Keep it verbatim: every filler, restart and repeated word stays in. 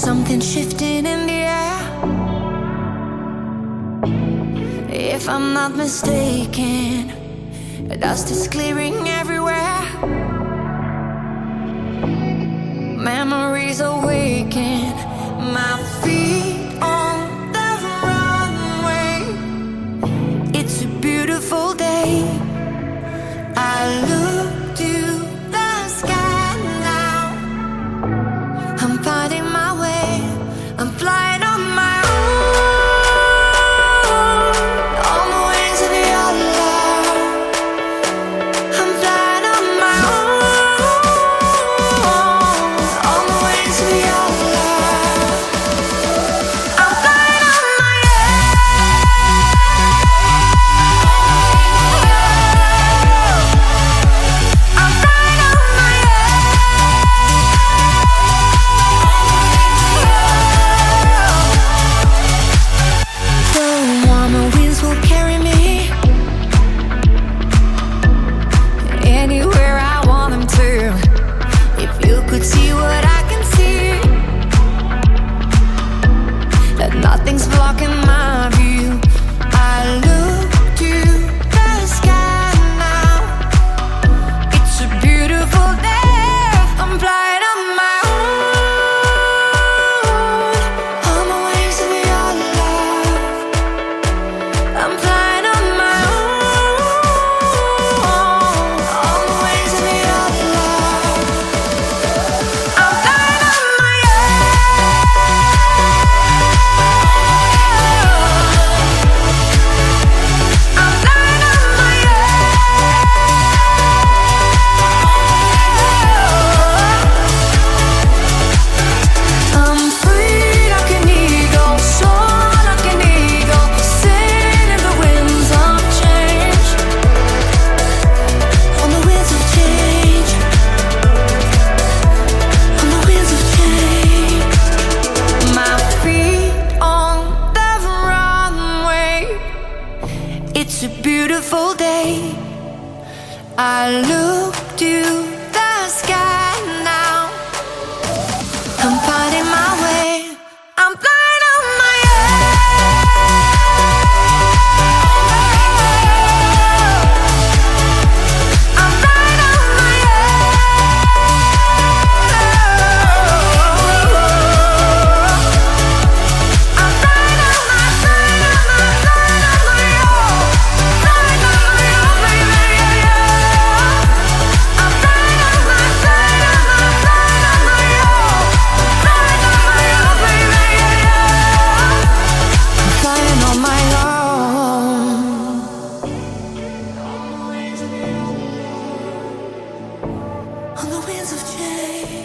something shifting in the air. If I'm not mistaken, dust is clearing everywhere. Memories awaken, my feet on the runway. It's a beautiful day. I look to the sky now. I'm finding my way. I'm flying on my own, on the wings of your love. I'm flying on my own, on the wings of your love. I'm flying on my own. I'm flying on my own. The warmer winds will carry me anywhere I want them to. If you could see what I can see, that nothing's blocking my view. I look to the sky now. It's a beautiful day. I'm flying on my own, on the wings of your love. I'm flying on my own, on the wings of your love. I'm flying on my own. I'm flying on my own. I'm free like an eagle, soar like an eagle, sing in the winds of change, on the winds of change, on the winds of change. My feet on the runway. It's a beautiful day. I look to the sky now. I'm finding my way. I'm flying on my own. I'm flying on my own. I'm flying on my, flying on my, flying on my own. Flying on my own, baby, yeah, yeah. I'm flying on my, flying on my, flying on my own. Flying on my own, baby, yeah, yeah. I'm flying on my own, on the winds of change.